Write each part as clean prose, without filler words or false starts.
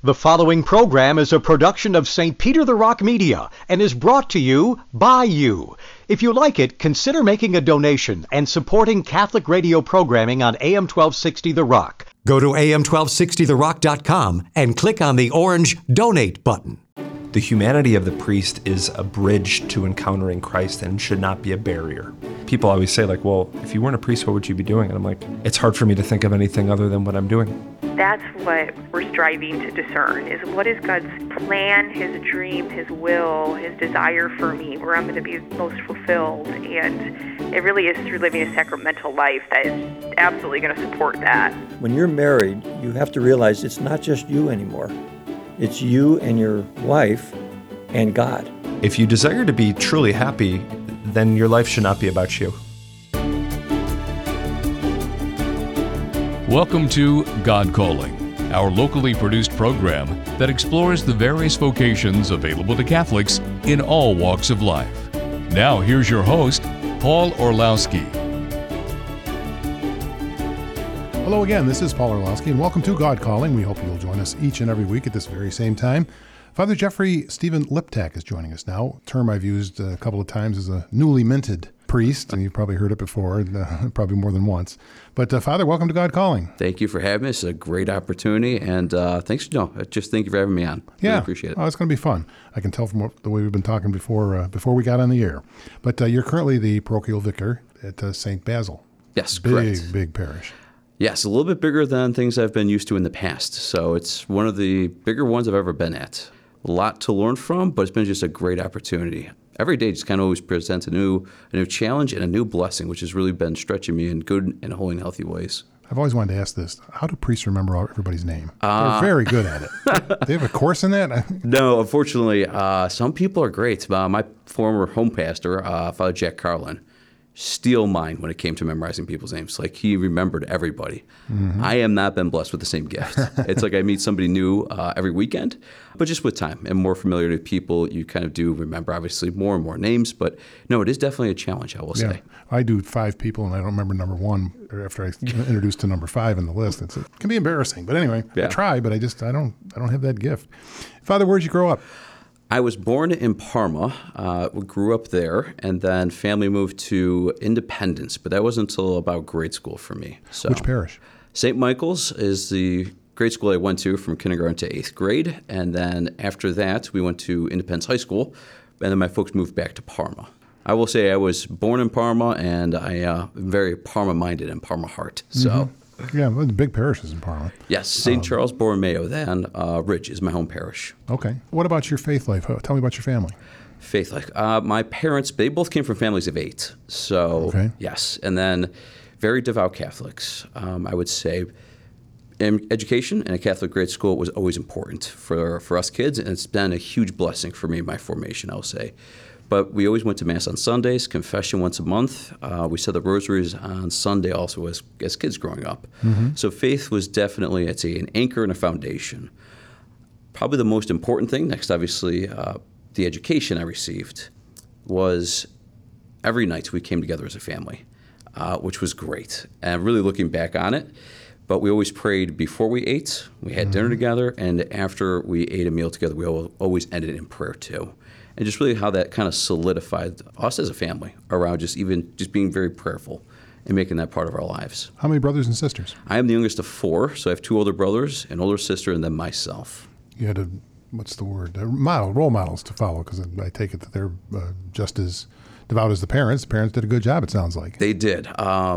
The following program is a production of St. Peter the Rock Media and is brought to you by you. If you like it, consider making a donation and supporting Catholic radio programming on AM 1260 The Rock. Go to am1260therock.com and click on the orange Donate button. The humanity of the priest is a bridge to encountering Christ and should not be a barrier. People always say, like, well, if you weren't a priest, what would you be doing? And I'm like, it's hard for me to think of anything other than what I'm doing. That's what we're striving to discern, is what is God's plan, His dream, His will, His desire for me, where I'm going to be most fulfilled. And it really is through living a sacramental life that is absolutely going to support that. When you're married, you have to realize it's not just you anymore. It's you and your wife and God. If you desire to be truly happy, then your life should not be about you. Welcome to God Calling, our locally produced program that explores the various vocations available to Catholics in all walks of life. Now here's your host, Paul Orlowski. Hello again, this is Paul Orlowski, and welcome to God Calling. We hope you'll join us each and every week at this very same time. Father Jeffrey Stephen Liptak is joining us now, a term I've used a couple of times as a newly minted priest, and you've probably heard it before, probably more than once. But Father, welcome to God Calling. Thank you for having me. It's a great opportunity, and thank you for having me on. Yeah, really appreciate it. Oh, it's going to be fun. I can tell from the way we've been talking before we got on the air. But you're currently the parochial vicar at St. Basil. Yes, correct. Big parish. Yes, a little bit bigger than things I've been used to in the past. So it's one of the bigger ones I've ever been at. A lot to learn from, but it's been just a great opportunity. Every day just kind of always presents a new challenge and a new blessing, which has really been stretching me in good and holy and healthy ways. I've always wanted to ask this. How do priests remember everybody's name? They're very good at it. Do they have a course in that? No, unfortunately, some people are great. My former home pastor, Father Jack Carlin, steel mind when it came to memorizing people's names. Like, he remembered everybody. Mm-hmm. I have not been blessed with the same gift. It's like I meet somebody new every weekend, but just with time and more familiarity with people, you kind of do remember, obviously, more and more names. But no, it is definitely a challenge, I will say. I do 5 people, and I don't remember number 1 after I introduced to number 5 in the list. It can be embarrassing. But anyway, I try, but I don't have that gift. Father, where did you grow up? I was born in Parma, grew up there, and then family moved to Independence, but that wasn't until about grade school for me. So, which parish? St. Michael's is the grade school I went to from kindergarten to 8th grade, and then after that, we went to Independence High School, and then my folks moved back to Parma. I will say I was born in Parma, and I am very Parma-minded and Parma heart, so... Mm-hmm. Yeah, well, the big parishes in Parma. Yes, St. Charles Borromeo, then Ridge is my home parish. Okay. What about your faith life? Tell me about your family. Faith life. My parents, they both came from families of 8. So, yes. And then very devout Catholics. I would say education in a Catholic grade school was always important for us kids, and it's been a huge blessing for me in my formation, I'll say. But we always went to Mass on Sundays, confession once a month. We said the rosaries on Sunday also as kids growing up. Mm-hmm. So faith was definitely, I'd say, an anchor and a foundation. Probably the most important thing, next obviously the education I received, was every night we came together as a family, which was great. And really looking back on it, but we always prayed before we ate. We had dinner together, and after we ate a meal together, we always ended in prayer too. And just really how that kind of solidified us as a family around just being very prayerful and making that part of our lives. How many brothers and sisters? I am the youngest of 4, so I have 2 older brothers, an older sister, and then myself. You had role models to follow, because I take it that they're just as devout as the parents. The parents did a good job, it sounds like. They did.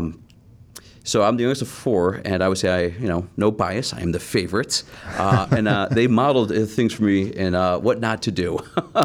So I'm the youngest of 4, and I would say no bias. I am the favorite, and they modeled things for me and what not to do.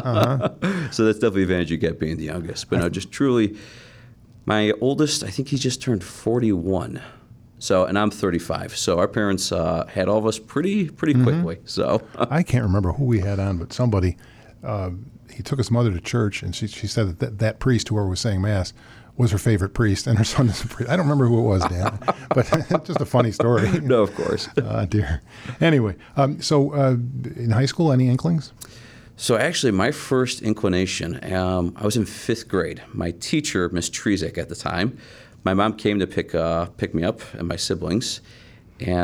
So that's definitely the advantage you get being the youngest. But no, just truly, my oldest, I think he just turned 41. So, and I'm 35. So our parents had all of us pretty quickly. So I can't remember who we had on, but somebody he took his mother to church, and she said that priest, whoever was saying Mass, was her favorite priest, and her son is a priest. I don't remember who it was, Dan, but just a funny story. No, of course. Dear. Anyway, so in high school, any inklings? So actually, my first inclination, I was in 5th grade. My teacher, Miss Trezak at the time, my mom came to pick me up and my siblings, and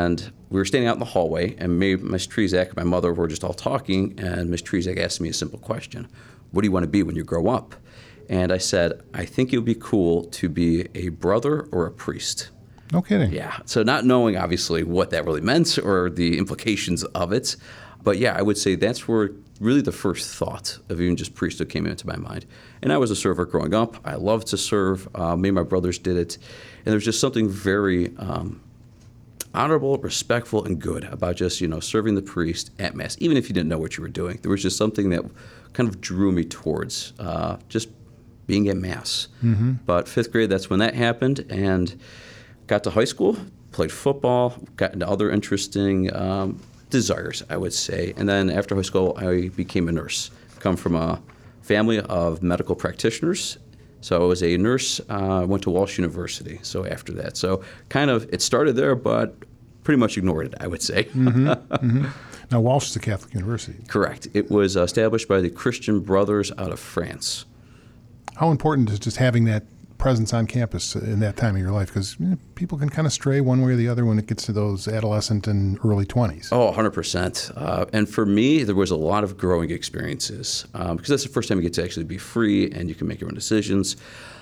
we were standing out in the hallway, and Ms. Trezak and my mother were just all talking, and Ms. Trezak asked me a simple question. What do you want to be when you grow up? And I said, I think it would be cool to be a brother or a priest. No kidding. Yeah. So not knowing, obviously, what that really meant or the implications of it. But yeah, I would say that's where really the first thought of even just priesthood came into my mind. And I was a server growing up. I loved to serve. Me and my brothers did it. And there was just something very honorable, respectful, and good about just, serving the priest at Mass, even if you didn't know what you were doing. There was just something that kind of drew me towards just being at Mass. Mm-hmm. But 5th grade, that's when that happened, and got to high school, played football, got into other interesting desires, I would say. And then after high school, I became a nurse. Come from a family of medical practitioners. So I was a nurse, went to Walsh University, so after that. So kind of, it started there, but pretty much ignored it, I would say. Mm-hmm. Mm-hmm. Now, Walsh is a Catholic university. Correct. It was established by the Christian Brothers out of France. How important is just having that presence on campus in that time of your life? Because people can kind of stray one way or the other when it gets to those adolescent and early 20s. Oh, 100%. And for me, there was a lot of growing experiences because that's the first time you get to actually be free and you can make your own decisions.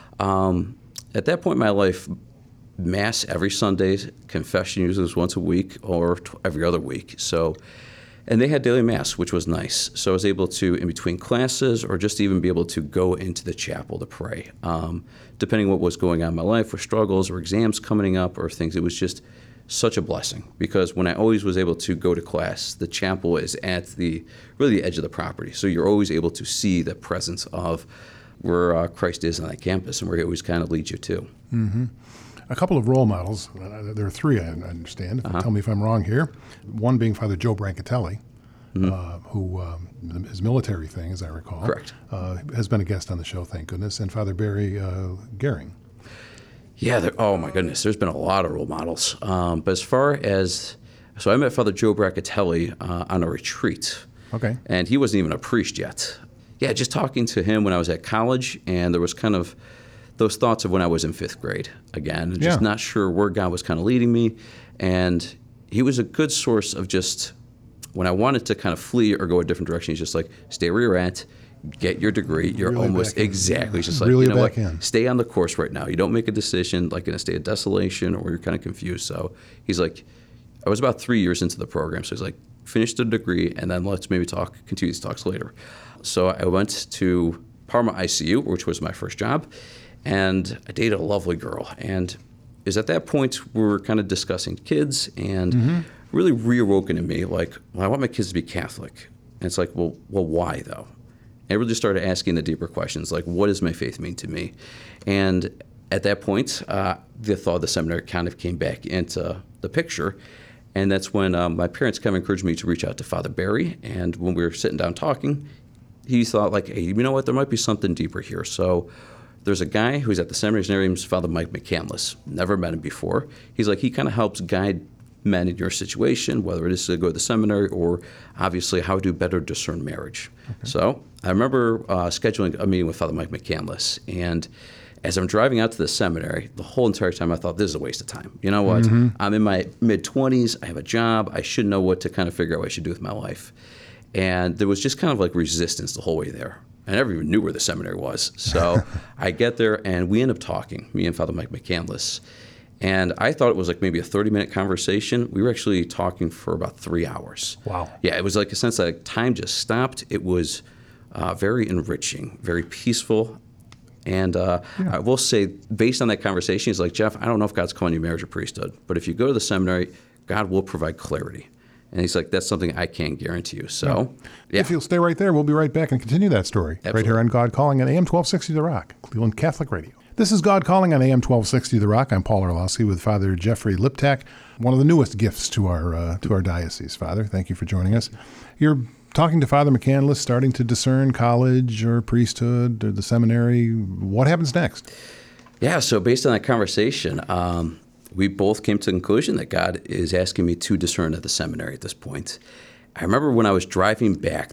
At that point in my life, Mass every Sunday, confession usually was once a week or every other week. And they had daily Mass, which was nice. So I was able to, in between classes, or just even be able to go into the chapel to pray. Depending what was going on in my life, or struggles, or exams coming up, or things, it was just such a blessing. Because when I always was able to go to class, the chapel is at the edge of the property. So you're always able to see the presence of where Christ is on that campus and where he always kind of leads you to. Mm-hmm. A couple of role models. There are 3, I understand. Tell me if I'm wrong here. One being Father Joe Brancatelli, who his military thing, as I recall, correct, has been a guest on the show, thank goodness, and Father Barry Gehring. Yeah, oh my goodness, there's been a lot of role models. But as far as, so I met Father Joe Brancatelli on a retreat. Okay. And he wasn't even a priest yet. Yeah, just talking to him when I was at college, and there was kind of those thoughts of when I was in 5th grade again, and just not sure where God was kind of leading me. And he was a good source of just, when I wanted to kind of flee or go a different direction, he's just like, stay where you're at, get your degree. You're really almost, exactly. Just like, really back in. Stay on the course right now. You don't make a decision like in a state of desolation or you're kind of confused. So he's like, I was about 3 years into the program. So he's like, finish the degree and then let's maybe continue these talks later. So I went to Parma ICU, which was my first job. And I dated a lovely girl. And it was at that point we were kind of discussing kids and really reawoken in me, like, well, I want my kids to be Catholic. And it's like, well, why though? And I really started asking the deeper questions, like, what does my faith mean to me? And at that point, the thought of the seminary kind of came back into the picture. And that's when my parents kind of encouraged me to reach out to Father Barry. And when we were sitting down talking, he thought, like, hey, you know what, there might be something deeper here. So there's a guy who's at the seminary. His name is Father Mike McCandless. Never met him before. He's like, he kind of helps guide men in your situation, whether it is to go to the seminary or obviously how to better discern marriage. Okay. So I remember scheduling a meeting with Father Mike McCandless. And as I'm driving out to the seminary, the whole entire time I thought, this is a waste of time. You know what? I'm in my mid-20s. I have a job. I should know what to kind of figure out what I should do with my life. And there was just kind of like resistance the whole way there. I never even knew where the seminary was. So I get there, and we end up talking, me and Father Mike McCandless. And I thought it was like maybe a 30-minute conversation. We were actually talking for about 3 hours. Wow. Yeah, it was like a sense that time just stopped. It was very enriching, very peaceful. And I will say, based on that conversation, he's like, Jeff, I don't know if God's calling you marriage or priesthood, but if you go to the seminary, God will provide clarity. And he's like, that's something I can't guarantee you. So, yeah. If you'll stay right there, we'll be right back and continue that story. Absolutely. Right here on God Calling on AM 1260 The Rock, Cleveland Catholic Radio. This is God Calling on AM 1260 The Rock. I'm Paul Orlowski with Father Jeffrey Liptak, one of the newest gifts to our diocese. Father, thank you for joining us. You're talking to Father McCandless, starting to discern college or priesthood or the seminary. What happens next? Yeah, so based on that conversation, we both came to the conclusion that God is asking me to discern at the seminary at this point. I remember when I was driving back, this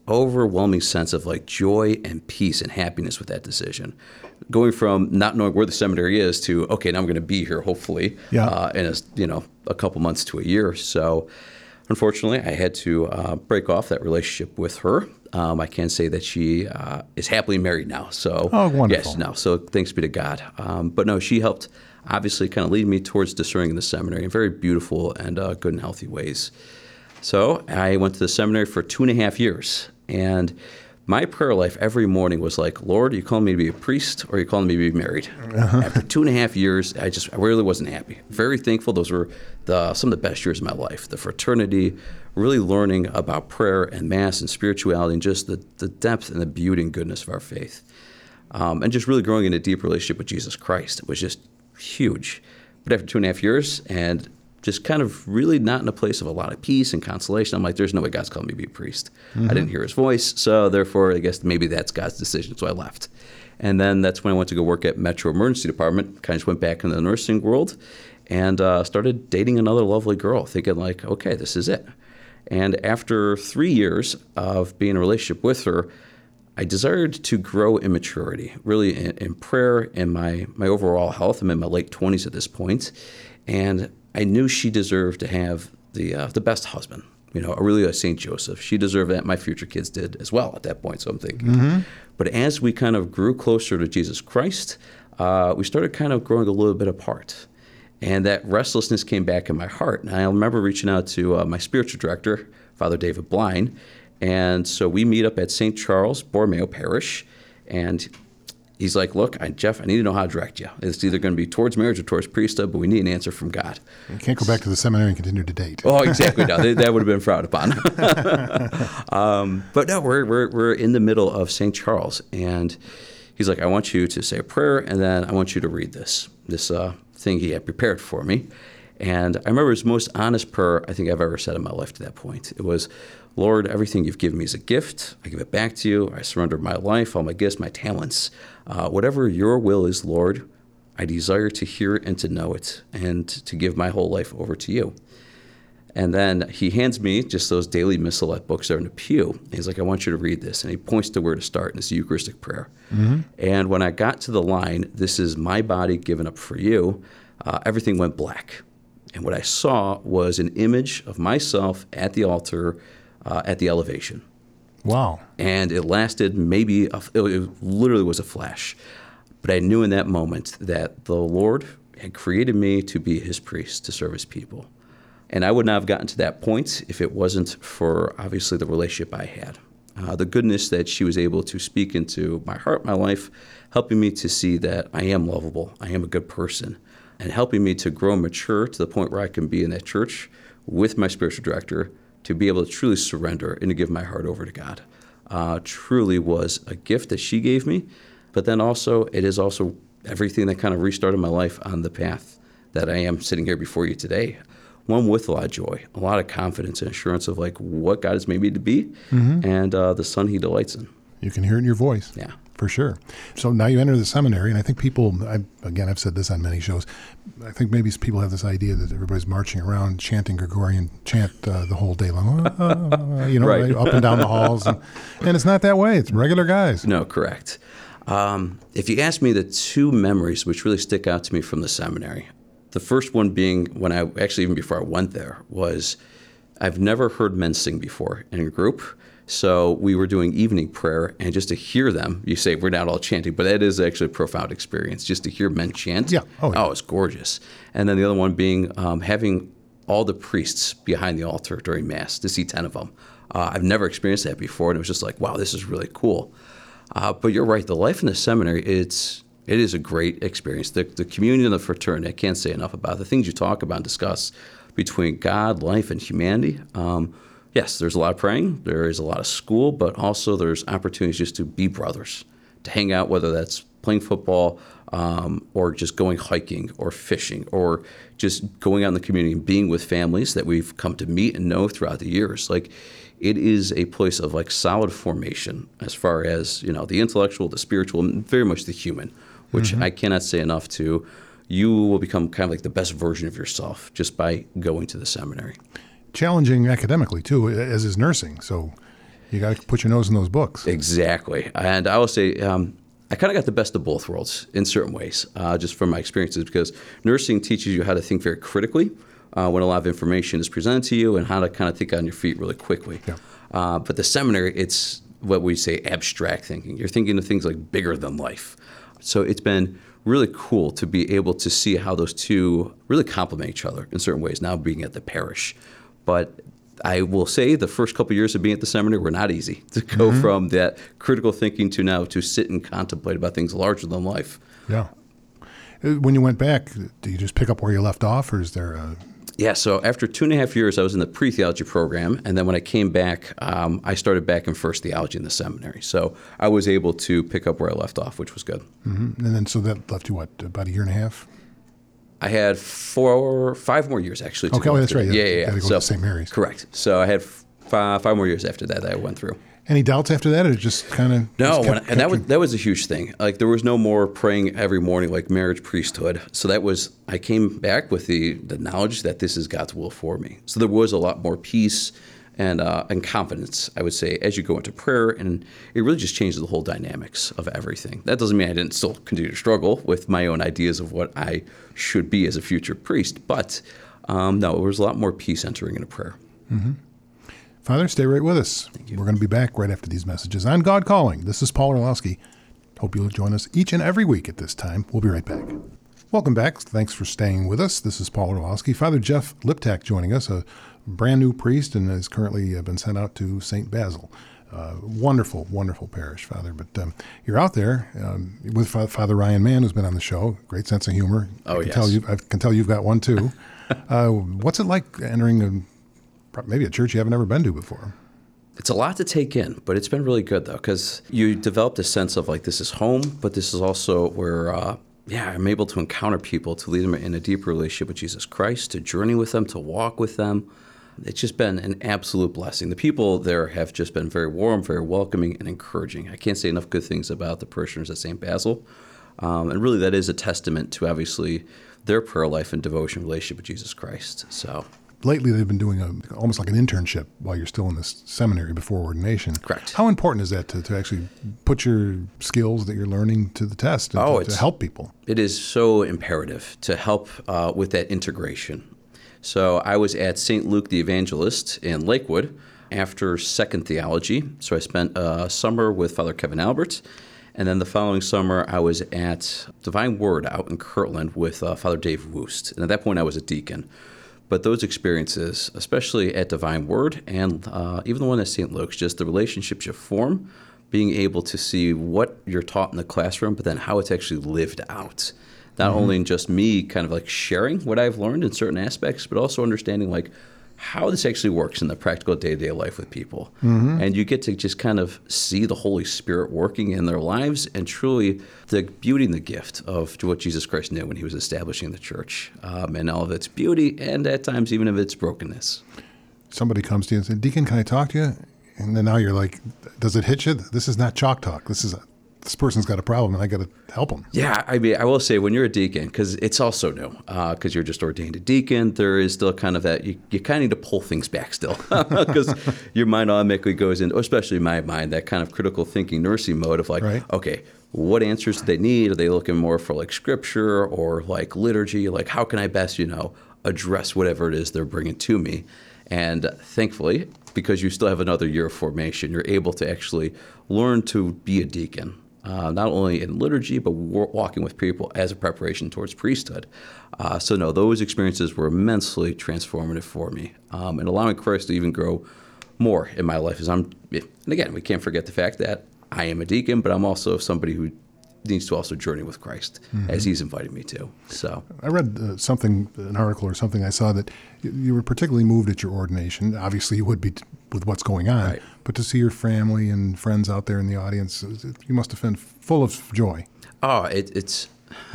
overwhelming sense of like joy and peace and happiness with that decision. Going from not knowing where the seminary is to, okay, now I'm going to be here, hopefully, in a couple months to a year. So unfortunately, I had to break off that relationship with her. I can say that she is happily married now. So, wonderful. Yes, no. So thanks be to God. But no, she helped obviously kind of lead me towards discerning in the seminary in very beautiful and good and healthy ways. So I went to the seminary for 2.5 years. And my prayer life every morning was like, Lord, are you calling me to be a priest or are you calling me to be married? After 2.5 years, I really wasn't happy. Very thankful. Those were some of the best years of my life. The fraternity, really learning about prayer and Mass and spirituality and just the depth and the beauty and goodness of our faith. And just really growing in a deep relationship with Jesus Christ. It was just huge. But after 2.5 years and just kind of really not in a place of a lot of peace and consolation, I'm like, there's no way God's calling me to be a priest. I didn't hear his voice, so therefore I guess maybe that's God's decision, so I left. And then that's when I went to go work at Metro Emergency Department, kind of just went back into the nursing world and started dating another lovely girl, thinking like, okay, this is it. And after 3 years of being in a relationship with her, I desired to grow in maturity, really in prayer, in my overall health. I'm in my late 20s at this point, and I knew she deserved to have the best husband, really a St. Joseph. She deserved that. My future kids did as well at that point, so I'm thinking. But as we kind of grew closer to Jesus Christ, we started kind of growing a little bit apart. And that restlessness came back in my heart. And I remember reaching out to my spiritual director, Father David Blind. And so we meet up at St. Charles Borromeo Parish, and he's like, look, Jeff, I need to know how to direct you. It's either going to be towards marriage or towards priesthood, but we need an answer from God. You can't go back to the seminary and continue to date. Oh, exactly. No, that would have been frowned upon. But no, we're in the middle of St. Charles, and he's like, I want you to say a prayer, and then I want you to read this thing he had prepared for me. And I remember his most honest prayer I think I've ever said in my life to that point. It was, Lord, everything you've given me is a gift. I give it back to you. I surrender my life, all my gifts, my talents. Whatever your will is, Lord, I desire to hear it and to know it and to give my whole life over to you. And then he hands me just those daily missalette books there in the pew. And he's like, I want you to read this. And he points to where to start, and it's the Eucharistic prayer. And when I got to the line, this is my body given up for you, everything went black. And what I saw was an image of myself at the altar at the elevation. Wow. And it lasted it literally was a flash. But I knew in that moment that the Lord had created me to be his priest, to serve his people. And I would not have gotten to that point if it wasn't for, obviously, the relationship I had. The goodness that she was able to speak into my heart, my life, helping me to see that I am lovable, I am a good person, and helping me to grow and mature to the point where I can be in that church with my spiritual director to be able to truly surrender and to give my heart over to God. Truly was a gift that she gave me, but then also it is also everything that kind of restarted my life on the path that I am sitting here before you today. One with a lot of joy, a lot of confidence and assurance of like what God has made me to be and the Son he delights in. You can hear it in your voice. Yeah. For sure. So now you enter the seminary, and I think people, I've said this on many shows, I think maybe people have this idea that everybody's marching around chanting Gregorian chant the whole day long, right. Up and down the halls. And it's not that way. It's regular guys. No, correct. If you ask me the two memories which really stick out to me from the seminary, the first one being even before I went there, was I've never heard men sing before in a group. So we were doing evening prayer, and just to hear them, you say we're not all chanting, but that is actually a profound experience, just to hear men chant. Yeah. Oh, it's gorgeous. And then the other one being having all the priests behind the altar during Mass, to see 10 of them. I've never experienced that before, and it was just like, wow, this is really cool. But you're right, the life in the seminary, it is a great experience. The communion and the fraternity, I can't say enough about. The things you talk about and discuss between God, life, and humanity. Yes, there's a lot of praying, there is a lot of school, but also there's opportunities just to be brothers, to hang out, whether that's playing football or just going hiking or fishing or just going out in the community and being with families that we've come to meet and know throughout the years. Like, it is a place of like solid formation as far as, the intellectual, the spiritual, and very much the human, which I cannot say enough to. You will become kind of like the best version of yourself just by going to the seminary. Challenging academically too, as is nursing. So You got to put your nose in those books. Exactly. And I will say, I kind of got the best of both worlds in certain ways, just from my experiences, because nursing teaches you how to think very critically when a lot of information is presented to you and how to kind of think on your feet really quickly. Yeah. But the seminary, it's what we say abstract thinking. You're thinking of things like bigger than life. So it's been really cool to be able to see how those two really complement each other in certain ways, now being at the parish. But I will say the first couple of years of being at the seminary were not easy to go from that critical thinking to now to sit and contemplate about things larger than life. Yeah. When you went back, do you just pick up where you left off, or is there a... Yeah, so after 2.5 years, I was in the pre-theology program, and then when I came back, I started back in first theology in the seminary. So I was able to pick up where I left off, which was good. Mm-hmm. And then so that left you, what, about a year and a half? I had 5 more years, actually. Okay, well, that's right. Yeah. Got to go to St. Mary's. Correct. So I had 5 more years after that I went through. Any doubts after that, or just kind of... No, and that was a huge thing. Like, there was no more praying every morning like marriage priesthood. So that was, I came back with the knowledge that this is God's will for me. So there was a lot more peace and confidence, I would say, as you go into prayer, and it really just changes the whole dynamics of everything. That doesn't mean I didn't still continue to struggle with my own ideas of what I should be as a future priest, but no, there was a lot more peace entering into prayer. Mm-hmm. Father, stay right with us. Thank you. We're going to be back right after these messages on God Calling. This is Paul Orlowski. Hope you'll join us each and every week at this time. We'll be right back. Welcome back. Thanks for staying with us. This is Paul Orlowski. Father Jeff Liptak joining us, a brand new priest, and has currently been sent out to St. Basil. Wonderful, wonderful parish, Father. But you're out there with Father Ryan Mann, who's been on the show. Great sense of humor. Oh, I can tell you've got one, too. What's it like entering maybe a church you haven't ever been to before? It's a lot to take in, but it's been really good, though, because you developed a sense of, like, this is home, but this is also where, I'm able to encounter people, to lead them in a deeper relationship with Jesus Christ, to journey with them, to walk with them. It's just been an absolute blessing. The people there have just been very warm, very welcoming, and encouraging. I can't say enough good things about the parishioners at St. Basil. And really, that is a testament to, obviously, their prayer life and devotion relationship with Jesus Christ. So... Lately, they've been doing almost like an internship while you're still in this seminary before ordination. Correct. How important is that to actually put your skills that you're learning to the test and to help people? It is so imperative to help with that integration. So I was at St. Luke the Evangelist in Lakewood after second theology. So I spent a summer with Father Kevin Albert. And then the following summer, I was at Divine Word out in Kirtland with Father Dave Woost. And at that point, I was a deacon. But those experiences, especially at Divine Word and even the one at St. Luke's, just the relationships you form, being able to see what you're taught in the classroom, but then how it's actually lived out. Not only in just me kind of like sharing what I've learned in certain aspects, but also understanding like how this actually works in the practical day-to-day life with people. And you get to just kind of see the Holy Spirit working in their lives and truly the beauty and the gift of what Jesus Christ knew when he was establishing the church, and all of its beauty and at times even of its brokenness. Somebody comes to you and says, "Deacon, can I talk to you?" And then now you're like, does it hit you? This is not chalk talk. This person's got a problem, and I got to help them. Yeah, I mean, I will say when you're a deacon, because it's also new, because you're just ordained a deacon, there is still kind of that, you kind of need to pull things back still, because your mind automatically goes into, especially my mind, that kind of critical thinking nursing mode of like, okay, what answers do they need? Are they looking more for like scripture or like liturgy? Like, how can I best, address whatever it is they're bringing to me? And thankfully, because you still have another year of formation, you're able to actually learn to be a deacon. Not only in liturgy, but walking with people as a preparation towards priesthood. So no, those experiences were immensely transformative for me, and allowing Christ to even grow more in my life. And again, we can't forget the fact that I am a deacon, but I'm also somebody who needs to also journey with Christ as he's invited me to. So I read an article or something I saw that you were particularly moved at your ordination. Obviously, you would be with what's going on, but to see your family and friends out there in the audience, you must have been full of joy. Oh, it's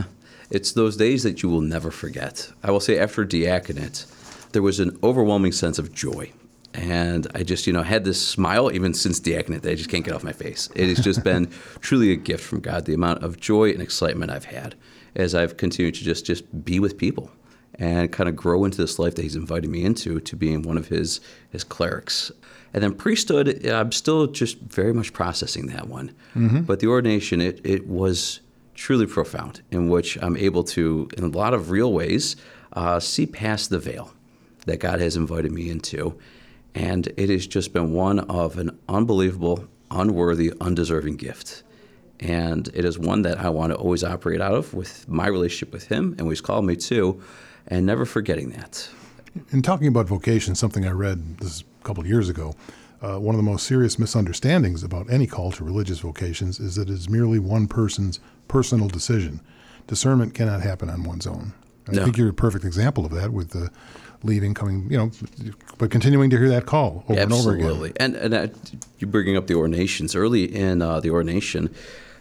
those days that you will never forget. I will say after diaconate, there was an overwhelming sense of joy. And I just, had this smile even since diaconate that I just can't get off my face. It has just been truly a gift from God, the amount of joy and excitement I've had as I've continued to just be with people and kind of grow into this life that he's invited me into, to being one of his clerics. And then priesthood, I'm still just very much processing that one. Mm-hmm. But the ordination, it was truly profound, in which I'm able to, in a lot of real ways, see past the veil that God has invited me into. And it has just been one of an unbelievable, unworthy, undeserving gift. And it is one that I want to always operate out of with my relationship with him and what he's called me to, and never forgetting that. In talking about vocation, something I read this a couple of years ago, one of the most serious misunderstandings about any call to religious vocations is that it is merely one person's personal decision. Discernment cannot happen on one's own. I think you're a perfect example of that with leaving, coming, but continuing to hear that call over and over again. Absolutely. And you're bringing up the ordinations. Early in the ordination,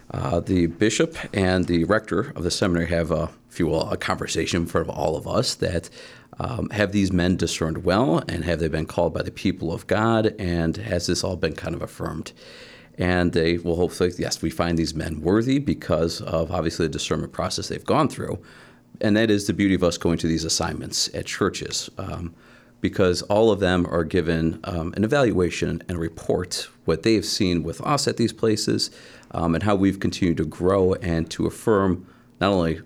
the bishop and the rector of the seminary have, if you will, a conversation in front of all of us that have these men discerned well, and have they been called by the people of God, and has this all been kind of affirmed? And they will hopefully, yes, we find these men worthy because of obviously the discernment process they've gone through. And that is the beauty of us going to these assignments at churches, because all of them are given an evaluation and a report, what they've seen with us at these places, and how we've continued to grow and to affirm not only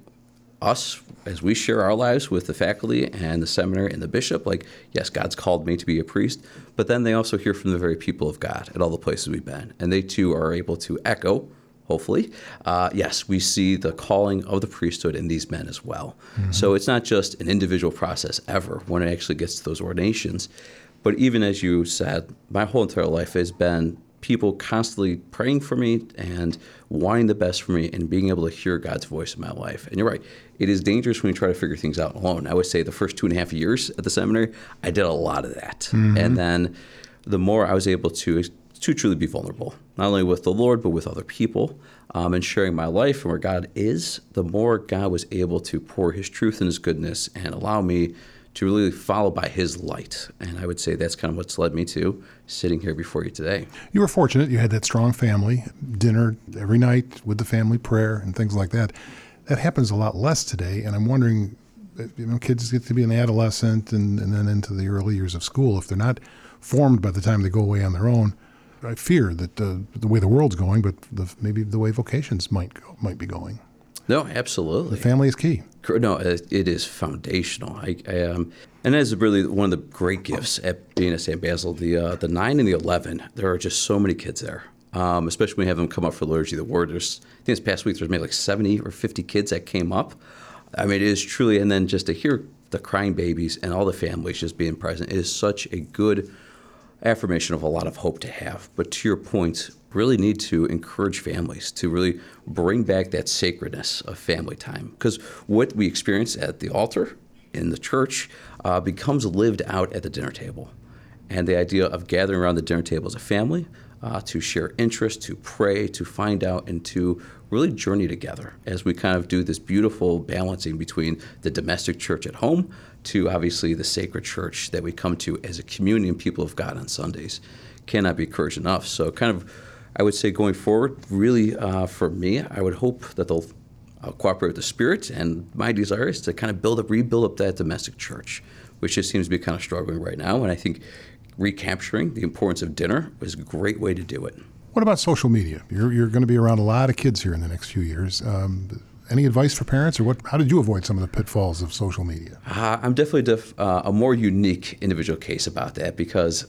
us as we share our lives with the faculty and the seminary and the bishop, like, yes, God's called me to be a priest, but then they also hear from the very people of God at all the places we've been. And they too are able to echo, hopefully, yes, we see the calling of the priesthood in these men as well. Mm-hmm. So it's not just an individual process ever when it actually gets to those ordinations. But even as you said, my whole entire life has been people constantly praying for me and wanting the best for me and being able to hear God's voice in my life. And you're right, it is dangerous when you try to figure things out alone. I would say the first 2.5 years at the seminary, I did a lot of that. Mm-hmm. And then the more I was able to truly be vulnerable, not only with the Lord, but with other people, and sharing my life and where God is, the more God was able to pour his truth and his goodness and allow me to really follow by his light. And I would say that's kind of what's led me to sitting here before you today. You were fortunate. You had that strong family, dinner every night with the family, prayer and things like that. That happens a lot less today. And I'm wondering, kids get to be an adolescent and then into the early years of school. If they're not formed by the time they go away on their own, I fear that the way the world's going, but maybe the way vocations might be going. No, absolutely. The family is key. No, it is foundational. And that is really one of the great gifts at being at St. Basil. The 9 and the 11, there are just so many kids there, especially when we have them come up for Liturgy of the Word. I think this past week there's maybe like 70 or 50 kids that came up. I mean, it is truly, and then just to hear the crying babies and all the families just being present, it is such a good affirmation of a lot of hope to have. But to your point, really need to encourage families to really bring back that sacredness of family time. Because what we experience at the altar in the church becomes lived out at the dinner table. And the idea of gathering around the dinner table as a family to share interests, to pray, to find out, and to really journey together as we kind of do this beautiful balancing between the domestic church at home to obviously the sacred church that we come to as a community and people of God on Sundays. Cannot be encouraged enough. So kind of, I would say going forward, really for me, I would hope that they'll cooperate with the Spirit, and my desire is to kind of rebuild up that domestic church, which just seems to be kind of struggling right now. And I think recapturing the importance of dinner is a great way to do it. What about social media? You're going to be around a lot of kids here in the next few years. Any advice for parents, or how did you avoid some of the pitfalls of social media? I'm definitely a more unique individual case about that, because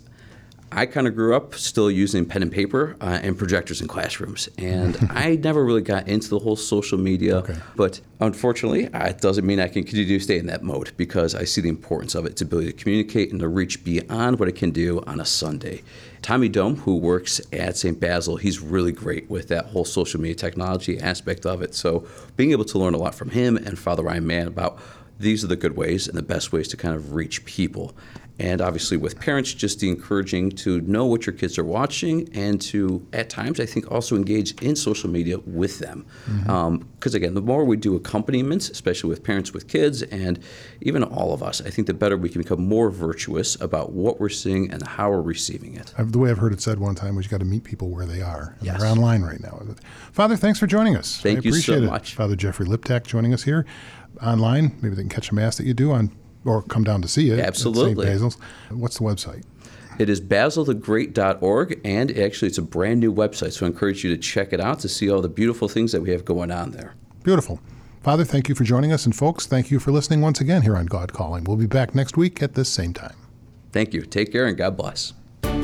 I kind of grew up still using pen and paper and projectors in classrooms, and I never really got into the whole social media. Okay. But unfortunately, it doesn't mean I can continue to stay in that mode, because I see the importance of it, its ability to communicate and to reach beyond what it can do on a Sunday. Tommy Dome, who works at St. Basil, he's really great with that whole social media technology aspect of it. So being able to learn a lot from him and Father Ryan Mann about these are the good ways and the best ways to kind of reach people. And obviously with parents, just the encouraging to know what your kids are watching and to, at times, I think also engage in social media with them. Because again, the more we do accompaniments, especially with parents with kids and even all of us, I think the better we can become more virtuous about what we're seeing and how we're receiving it. The way I've heard it said one time was you got to meet people where they are. And Yes. they're online right now. Father, thanks for joining us. Thank you so much. Father Jeffrey Liptak joining us here online. Maybe they can catch a mass that you do or come down to see it. Absolutely. At St. Basil's. What's the website? It is basilthegreat.org, and actually it's a brand new website, so I encourage you to check it out to see all the beautiful things that we have going on there. Beautiful. Father, thank you for joining us, and folks, thank you for listening once again here on God Calling. We'll be back next week at this same time. Thank you. Take care, and God bless.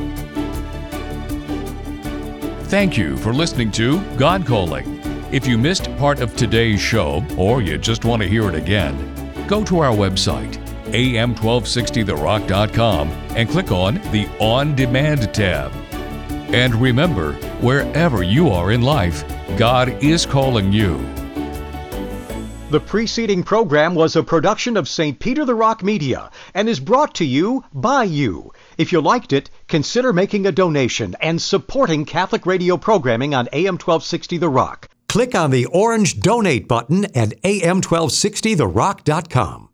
Thank you for listening to God Calling. If you missed part of today's show, or you just want to hear it again, go to our website, am1260therock.com, and click on the On Demand tab. And remember, wherever you are in life, God is calling you. The preceding program was a production of St. Peter the Rock Media and is brought to you by you. If you liked it, consider making a donation and supporting Catholic radio programming on AM 1260 The Rock. Click on the orange Donate button at am1260therock.com.